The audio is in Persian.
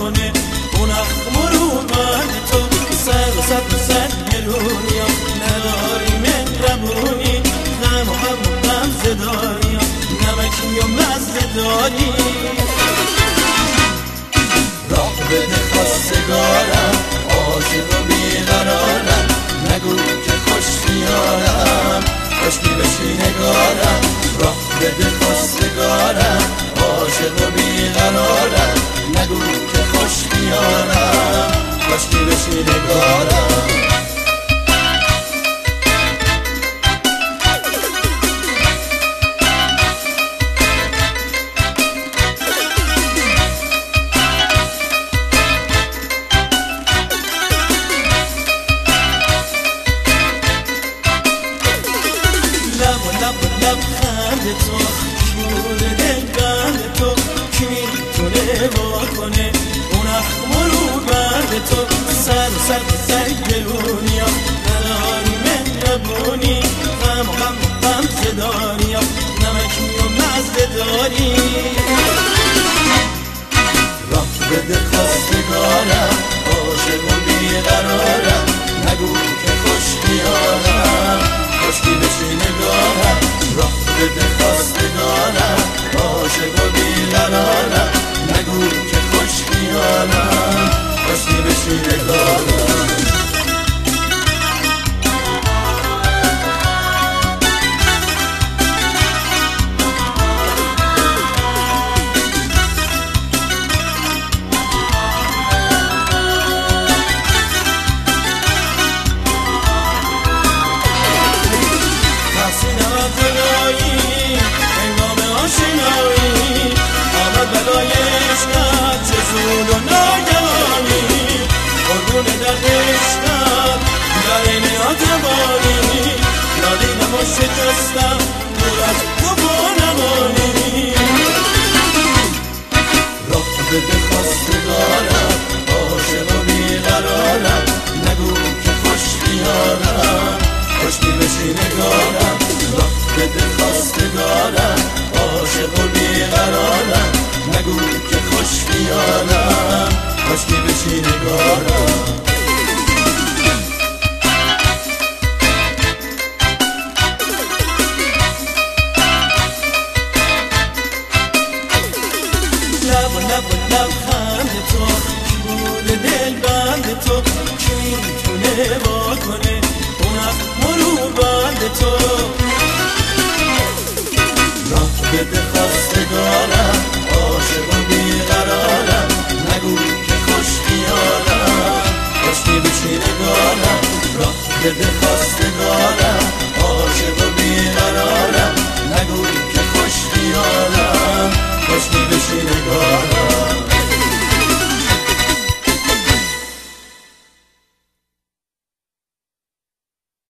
کنه اون اخمرون بند تو سر و صد گلونیا نداری مهربونی غم و غمزه داری نمکی و مزه داری راه بده خواستگارم عاشق و بیقرارم نگو که خوش میارم کاشکی بشی نگارم راه بده خواستگارم عاشق و بیقرارم نگو که خوش میارم کاشکی بشی نگارم لب خند تو شور دل بند تو کی میتونه واکنه اون اخمرو بند تو سر گلونیا نداری مهربونی غمزه داری نمکی و مزه داری راه بده خواستگارم عاشق و بیقرارم نگو که خوش میارم کاشکی بشی نگارم راه بده خواستگارم عاشق و بیقرارم نگو که خوش میارم کاشکی بشی نگارم شکستم دور از تو نمانی راه بده خواستگارم عاشق و بیقرارم نگو که خوش میارم کاشکی بشی نگارم راه بده خواستگارم عاشق و بیقرارم نگو که خوش میارم کاشکی بشی نگارم لب خند تو شور دل بند تو کی میتونه